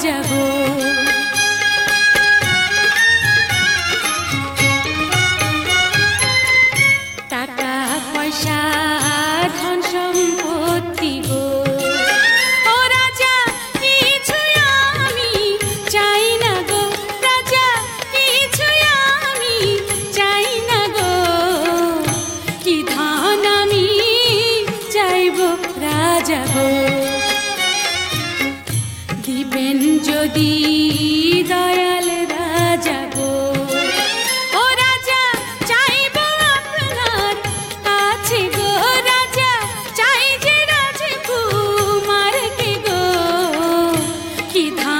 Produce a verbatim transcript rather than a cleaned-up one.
রাজা গো। টাকা পয়সা ধন সম্পত্তি গো, ও রাজা কিছুই আমি চাই না গো, রাজা কিছুই আমি চাই না গো। কি ধন আমি চাইব রাজা গো, দিবেন যদি দয়াল রাজা গো। ও রাজা চাইব আপনার কাছে গো, রাজা চাই যে রাজকুমারকে গো। কি ধন